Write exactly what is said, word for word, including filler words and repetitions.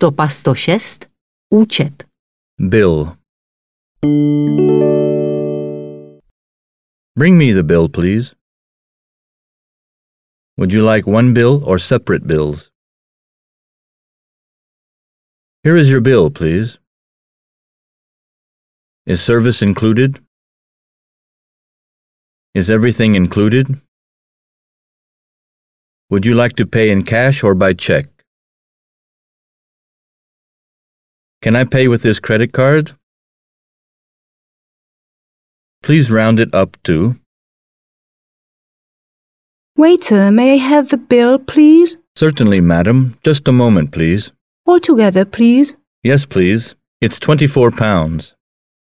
Stopa sto šest. Účet. Bill. Bring me the bill, please. Would you like one bill or separate bills? Here is your bill, please. Is service included? Is everything included? Would you like to pay in cash or by check? Can I pay with this credit card? Please round it up to. Waiter, may I have the bill, please? Certainly, madam. Just a moment, please. Altogether, please. Yes, please. It's twenty-four pounds.